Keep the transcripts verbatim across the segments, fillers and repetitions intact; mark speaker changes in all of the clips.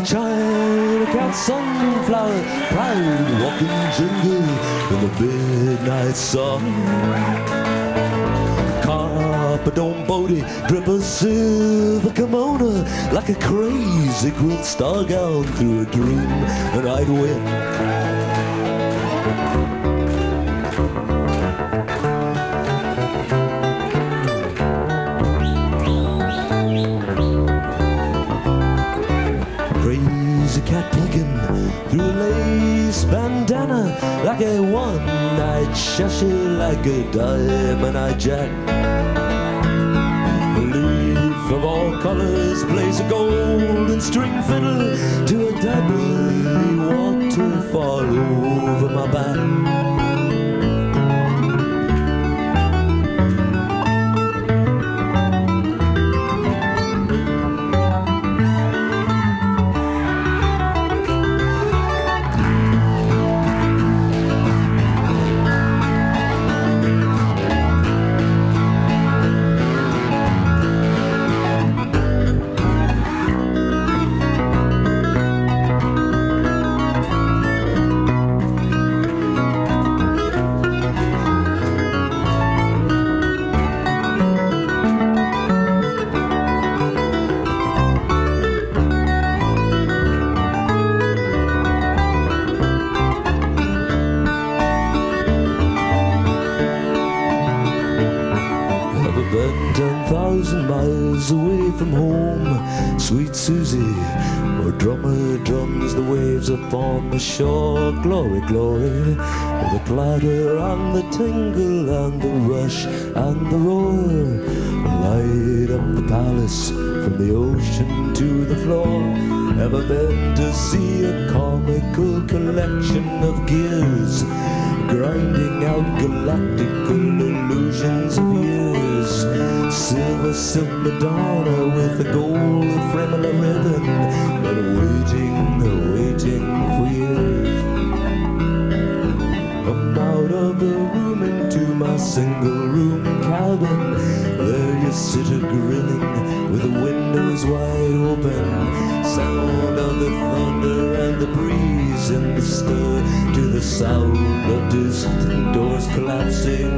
Speaker 1: the China cat sunflower, proud walking jingle in the midnight sun. Carpadone Bodie, drip a silver kimono like a crazy quilt star gown through a dream and I'd win. Crazy cat peeking through a lace bandana like a one-eyed shashy, like a diamond-eyed jack. A leaf of all colors plays a golden string fiddle to a dabbly waterfall over my back. Been ten thousand miles away from home, sweet Susie, where drummer drums the waves upon the shore. Glory, glory, with the clatter and the tingle and the rush and the roar. Light up the palace from the ocean to the floor. Ever been to see a comical collection of gears, grinding out galactical illusions of years? Silver silk Madonna with a gold Fremla ribbon, but waiting, waiting for years. Come out of the room into my single room cabin. There you sit a grinning with the windows wide open. Sound of the thunder and the breeze in the stir to the sound of distant doors collapsing.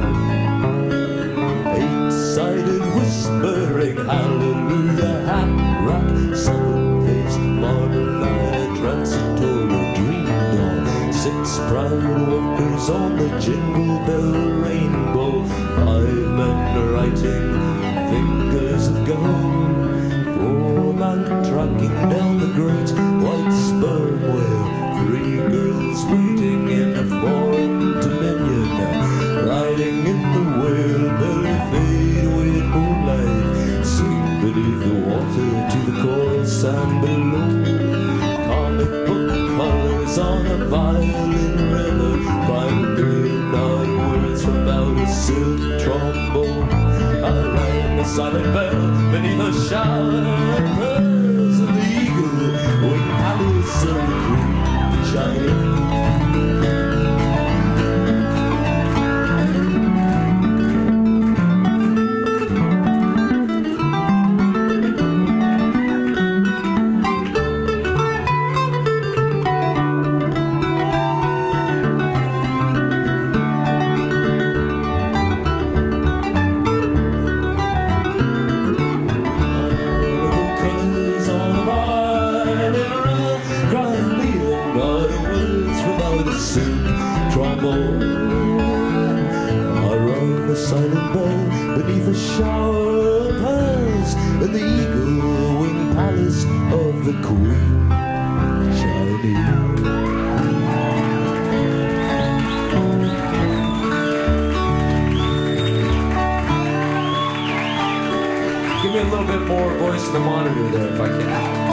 Speaker 1: Eight-sided whispering hallelujah, hat rack, seven-faced marble eye, transitory dream doll. Six proud workers on the jingle bell rainbow. Five men writing fingers of gold. Four men tracking down the great white sperm whale. Three girls waiting in a foreign dominion, riding in the whale belly, fade away in moonlight, sink beneath the water to the cold sand below. Comic book colors on a violin river, five million odd words from out a silk trombone. I rang the silent bell beneath a shower of pearls, and the eagle winged palace of the queen shining. Trombone, I rang the silent bell beneath a shower of pearls in the eagle-winged palace of the Queen shining. Give me a little bit more voice in the monitor there if I can.